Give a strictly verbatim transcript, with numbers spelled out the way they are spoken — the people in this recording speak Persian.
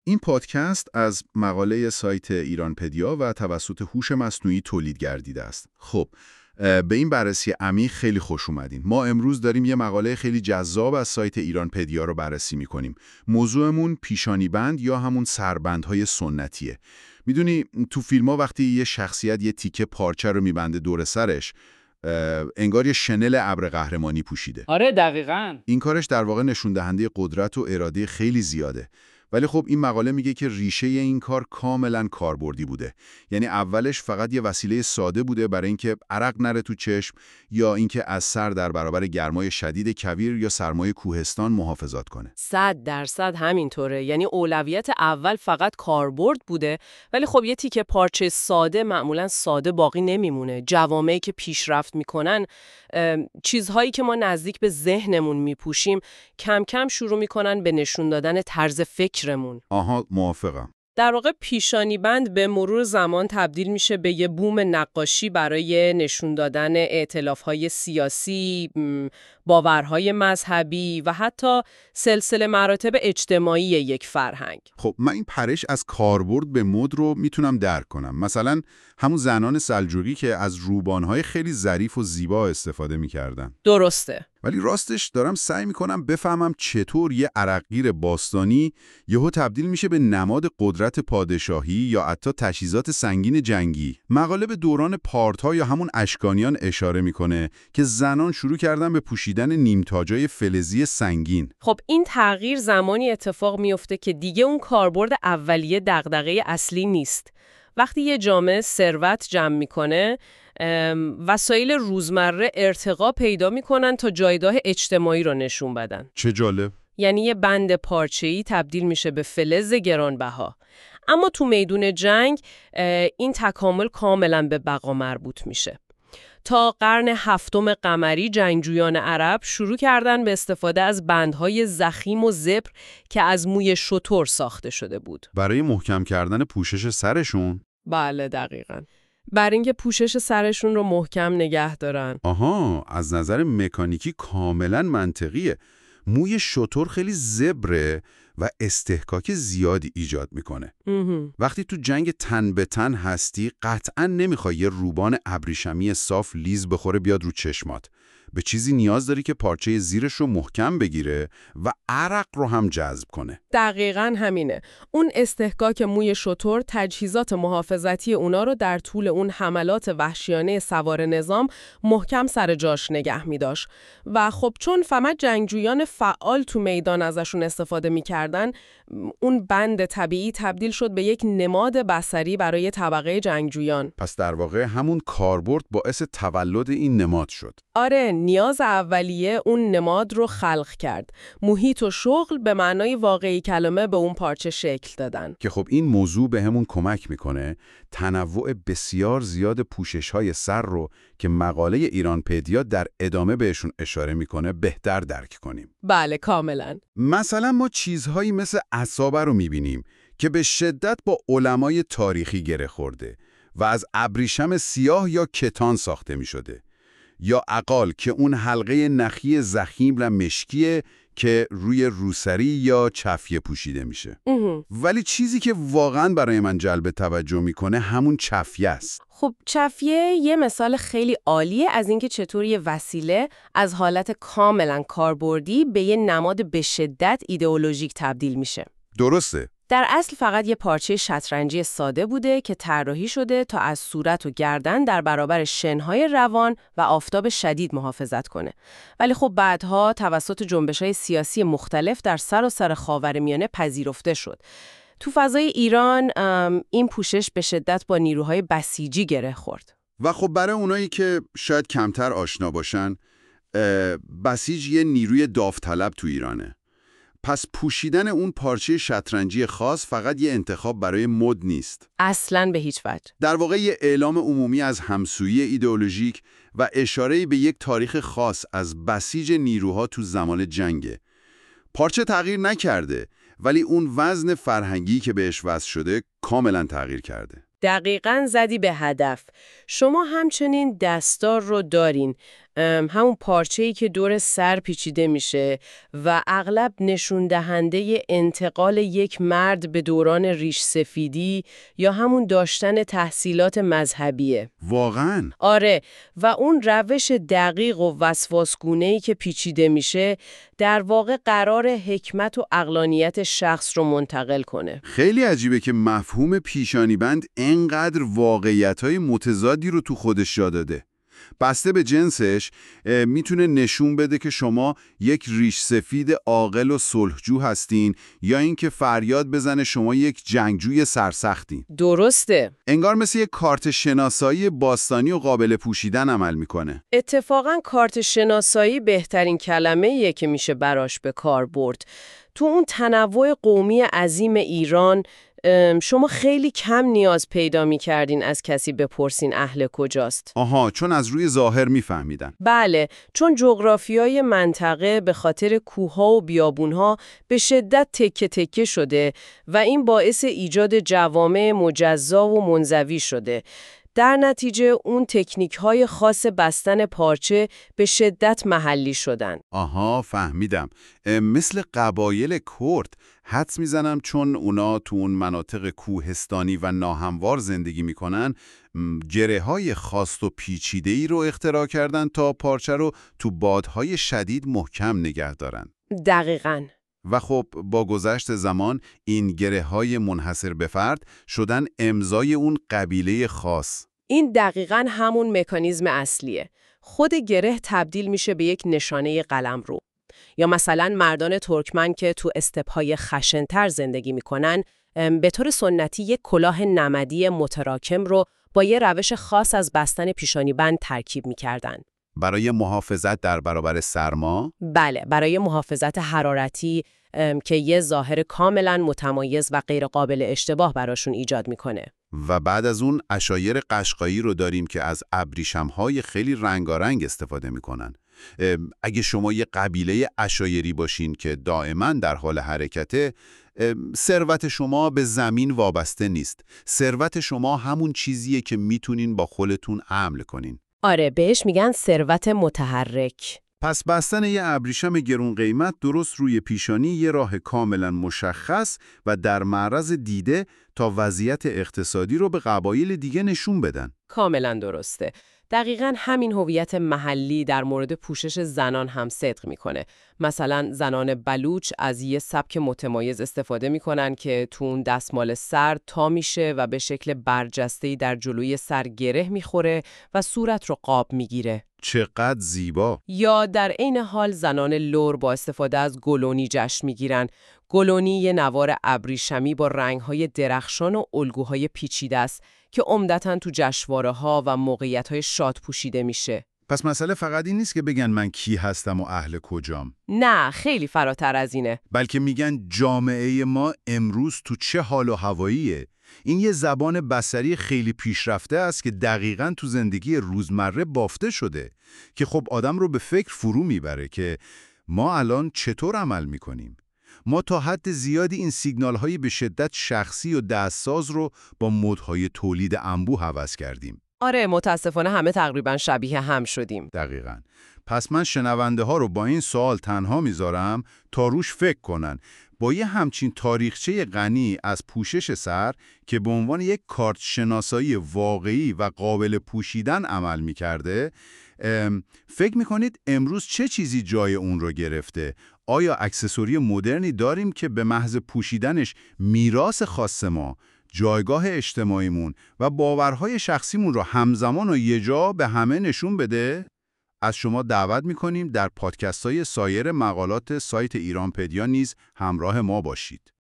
این پادکست از مقاله سایت ایرانپدیا و توسط هوش مصنوعی تولید گردیده است. خب به این بررسی عمیق خیلی خوش اومدین. ما امروز داریم یه مقاله خیلی جذاب از سایت ایرانپدیا رو بررسی می‌کنیم. موضوعمون پیشانی بند یا همون سربندهای سنتیه. میدونی تو فیلم‌ها وقتی یه شخصیت یه تیکه پارچه رو میبنده دور سرش، انگار یه شنل ابر قهرمانی پوشیده. آره دقیقاً. این کارش در واقع نشون دهنده قدرت و اراده خیلی زیاده. ولی خب این مقاله میگه که ریشه این کار کاملا کاربردی بوده. یعنی اولش فقط یه وسیله ساده بوده برای اینکه عرق نره تو چشم یا اینکه از سر در برابر گرمای شدید کویر یا سرمای کوهستان محافظت کنه. صد درصد همینطوره. یعنی اولویت اول فقط کاربرد بوده، ولی خب یه تیکه پارچه ساده معمولا ساده باقی نمیمونه. جوامعی که پیشرفت میکنن، چیزهایی که ما نزدیک به ذهنمون میپوشیم کم کم شروع میکنن به نشون دادن طرز فکرمون. آها، موافقم. در واقع پیشانی بند به مرور زمان تبدیل میشه به یه بوم نقاشی برای نشون دادن ائتلاف‌های سیاسی، باورهای مذهبی و حتی سلسله مراتب اجتماعی یک فرهنگ. خب من این پرش از کاربرد به مد رو میتونم درک کنم. مثلا همون زنان سلجوقی که از روبانهای خیلی ظریف و زیبا استفاده میکردن. درسته. ولی راستش دارم سعی میکنم بفهمم چطور یه عرقگیر باستانی یهو تبدیل میشه به نماد قدرت پادشاهی یا حتی تجهیزات سنگین جنگی. مقاله به دوران پارت‌ها یا همون اشکانیان اشاره میکنه که زنان شروع کردن به پوشیدن نیمتاجای فلزی سنگین. خب این تغییر زمانی اتفاق میفته که دیگه اون کاربرد اولیه دغدغه اصلی نیست. وقتی یه جامعه ثروت جمع میکنه، وسایل روزمره ارتقا پیدا میکنن تا جایگاه اجتماعی رو نشون بدن. چه جالب. یعنی یه بند پارچه‌ای تبدیل میشه به فلز گرانبها. اما تو میدون جنگ این تکامل کاملا به بقا مربوط میشه. تا قرن هفتم قمری جنگجویان عرب شروع کردن به استفاده از بندهای ضخیم و زبر که از موی شتر ساخته شده بود. برای محکم کردن پوشش سرشون؟ بله دقیقاً. برای اینکه پوشش سرشون رو محکم نگه دارن. آها، از نظر مکانیکی کاملا منطقیه. موی شتر خیلی زبره و استحکاک زیادی ایجاد میکنه. وقتی تو جنگ تن به تن هستی قطعا نمیخوای یه روبان ابریشمی صاف لیز بخوره بیاد رو چشمات. به چیزی نیاز داری که پارچه زیرش رو محکم بگیره و عرق رو هم جذب کنه. دقیقاً همینه. اون استحکاک موی شتر تجهیزات محافظتی اونا رو در طول اون حملات وحشیانه سوار نظام محکم سر جاش نگه می داشت. و خب چون فقط جنگجویان فعال تو میدان ازشون استفاده می‌کردن، اون بند طبیعی تبدیل شد به یک نماد بصری برای طبقه جنگجویان. پس در واقع همون کاربرد باعث تولد این نماد شد. آره، نیاز اولیه اون نماد رو خلق کرد. محیط و شغل به معنای واقعی کلمه به اون پارچه شکل دادن. که خب این موضوع به همون کمک میکنه تنوع بسیار زیاد پوشش‌های سر رو که مقاله ایرانپدیا در ادامه بهشون اشاره میکنه بهتر درک کنیم. بله کاملا. مثلا ما چیزهایی مثل عصابه رو میبینیم که به شدت با علمای تاریخی گره خورده و از ابریشم سیاه یا کتان ساخته میشده. یا عقال که اون حلقه نخی ضخیم و مشکیه که روی روسری یا چفیه پوشیده میشه. ولی چیزی که واقعا برای من جلب توجه میکنه همون چفیه است. خب چفیه یه مثال خیلی عالیه از اینکه چطور یه وسیله از حالت کاملا کاربردی به یه نماد به شدت ایدئولوژیک تبدیل میشه. درسته. در اصل فقط یه پارچه شطرنجی ساده بوده که طراحی شده تا از صورت و گردن در برابر شنهای روان و آفتاب شدید محافظت کنه. ولی خب بعدها توسط جنبش‌های سیاسی مختلف در سراسر خاورمیانه پذیرفته شد. تو فضای ایران این پوشش به شدت با نیروهای بسیجی گره خورد. و خب برای اونایی که شاید کمتر آشنا باشن، بسیج یه نیروی داوطلب تو ایرانه. پس پوشیدن اون پارچه شطرنجی خاص فقط یه انتخاب برای مد نیست. اصلاً به هیچ وجه. در واقع یه اعلام عمومی از همسویی ایدئولوژیک و اشاره به یک تاریخ خاص از بسیج نیروها تو زمان جنگه. پارچه تغییر نکرده، ولی اون وزن فرهنگی که بهش وصل شده کاملاً تغییر کرده. دقیقاً زدی به هدف. شما همچنین دستار رو دارین، همون پارچه‌ای که دور سر پیچیده میشه و اغلب نشون دهنده انتقال یک مرد به دوران ریش سفیدی یا همون داشتن تحصیلات مذهبیه. واقعاً؟ آره، و اون روش دقیق و وسواسگونه‌ای که پیچیده میشه در واقع قرار حکمت و عقلانیت شخص رو منتقل کنه. خیلی عجیبه که مفهوم پیشانی بند انقدر واقعیت‌های متضادی رو تو خودش جا داده. بسته به جنسش میتونه نشون بده که شما یک ریش سفید عاقل و صلحجو هستین یا اینکه فریاد بزنه شما یک جنگجوی سرسختین. درسته. انگار مثل یک کارت شناسایی باستانی و قابل پوشیدن عمل میکنه. اتفاقاً کارت شناسایی بهترین کلمه‌ایه که میشه براش به کار برد. تو اون تنوع قومی عظیم ایران شما خیلی کم نیاز پیدا می کردین از کسی بپرسین اهل کجاست. آها، چون از روی ظاهر می فهمیدن. بله، چون جغرافیای منطقه به خاطر کوه‌ها و بیابون‌ها به شدت تکه تکه شده و این باعث ایجاد جوامع مجزا و منزوی شده. در نتیجه اون تکنیک‌های خاص بستن پارچه به شدت محلی شدن. آها، فهمیدم. مثل قبایل کرد حدس میزنم چون اونا تو اون مناطق کوهستانی و ناهموار زندگی میکنن، گره‌های خاص و پیچیده‌ای رو اختراع کردن تا پارچه رو تو بادهای شدید محکم نگه دارن. دقیقاً. و خب با گذشت زمان این گره‌های منحصر به فرد شدن امضای اون قبیله خاص. این دقیقاً همون مکانیزم اصلیه. خود گره تبدیل میشه به یک نشانه قلمرو. یا مثلا مردان ترکمن که تو استپ‌های خشن‌تر زندگی میکنن، به طور سنتی یک کلاه نمدی متراکم رو با یه روش خاص از بستن پیشانی بند ترکیب میکردن. برای محافظت در برابر سرما؟ بله، برای محافظت حرارتی که یه ظاهر کاملا متمایز و غیر قابل اشتباه براشون ایجاد میکنه. و بعد از اون عشایر قشقایی رو داریم که از ابریشم‌های خیلی رنگارنگ استفاده میکنن. اگه شما یه قبیله عشایری باشین که دائما در حال حرکته، ثروت شما به زمین وابسته نیست. ثروت شما همون چیزیه که میتونین با خودتون حمل کنین. آره، بهش میگن ثروت متحرک. پس بستن یه ابریشم گرون قیمت درست روی پیشانی یه راه کاملا مشخص و در معرض دیده تا وضعیت اقتصادی رو به قبایل دیگه نشون بدن. کاملا درسته. دقیقاً همین هویت محلی در مورد پوشش زنان هم صدق میکنه. مثلا زنان بلوچ از یه سبک متمایز استفاده میکنن که تو اون دستمال سر تا میشه و به شکل برجسته‌ای در جلوی سر گره میخوره و صورت رو قاب میگیره. چقدر زیبا! یا در عین حال زنان لور با استفاده از گلونی جشن میگیرن. گلونی یه نوار ابریشمی با رنگ‌های درخشان و الگوهای پیچیده است که عمدتاً تو جشنواره‌ها و موقعیت‌های شاد پوشیده میشه. پس مسئله فقط این نیست که بگن من کی هستم و اهل کجام. نه، خیلی فراتر از اینه. بلکه میگن جامعه ما امروز تو چه حال و هواییه. این یه زبان بصری خیلی پیشرفته است که دقیقاً تو زندگی روزمره بافته شده که خب آدم رو به فکر فرو میبره که ما الان چطور عمل میکنیم. ما تا حد زیادی این سیگنال‌های به شدت شخصی و دستساز رو با مدهای تولید انبوه عوض کردیم. آره، متاسفانه همه تقریباً شبیه هم شدیم. دقیقاً. پس من شنونده ها رو با این سوال تنها میذارم تا روش فکر کنن. با یه همچین تاریخچه غنی از پوشش سر که به عنوان یک کارت شناسایی واقعی و قابل پوشیدن عمل میکرده، فکر میکنید امروز چه چیزی جای اون رو گرفته؟ آیا اکسسوری مدرنی داریم که به محض پوشیدنش میراث خاص ما، جایگاه اجتماعیمون و باورهای شخصیمون رو همزمان و یه جا به همه نشون بده؟ از شما دعوت میکنیم در پادکست‌های سایر مقالات سایت ایرانپدیا نیز همراه ما باشید.